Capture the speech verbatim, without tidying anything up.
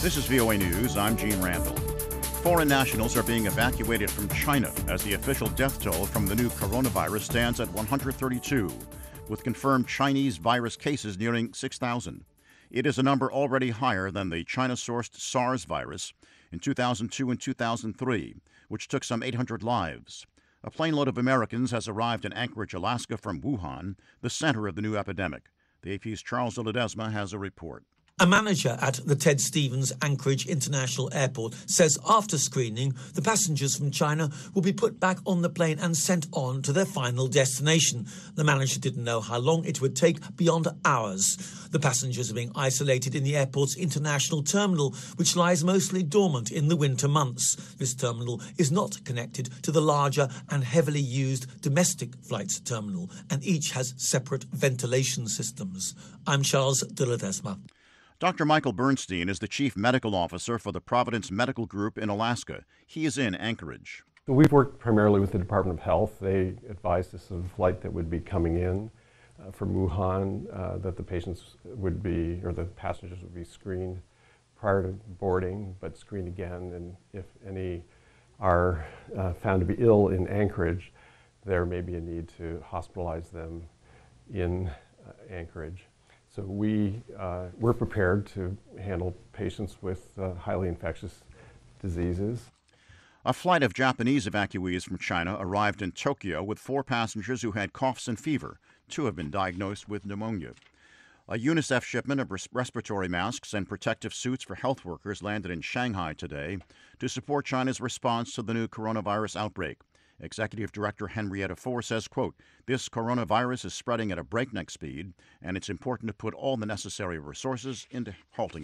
This is V O A News. I'm Gene Randall. Foreign nationals are being evacuated from China as the official death toll from the new coronavirus stands at one hundred thirty-two, with confirmed Chinese virus cases nearing six thousand. It is a number already higher than the China-sourced SARS virus in two thousand two and two thousand three, which took some eight hundred lives. A plane load of Americans has arrived in Anchorage, Alaska from Wuhan, the center of the new epidemic. The A P's Charles de Ledesma has a report. A manager at the Ted Stevens Anchorage International Airport says after screening, the passengers from China will be put back on the plane and sent on to their final destination. The manager didn't know how long it would take beyond hours. The passengers are being isolated in the airport's international terminal, which lies mostly dormant in the winter months. This terminal is not connected to the larger and heavily used domestic flights terminal, and each has separate ventilation systems. I'm Charles de Ledesma. Doctor Michael Bernstein is the chief medical officer for the Providence Medical Group in Alaska. He is in Anchorage. So we've worked primarily with the Department of Health. They advised us of a flight that would be coming in uh, from Wuhan, uh, that the patients would be, or the passengers would be screened prior to boarding, but screened again. And if any are uh, found to be ill in Anchorage, there may be a need to hospitalize them in uh, Anchorage. So we, uh, we're prepared to handle patients with uh, highly infectious diseases. A flight of Japanese evacuees from China arrived in Tokyo with four passengers who had coughs and fever. Two have been diagnosed with pneumonia. A UNICEF shipment of res- respiratory masks and protective suits for health workers landed in Shanghai today to support China's response to the new coronavirus outbreak. Executive Director Henrietta Fore says, quote, "This coronavirus is spreading at a breakneck speed, and it's important to put all the necessary resources into halting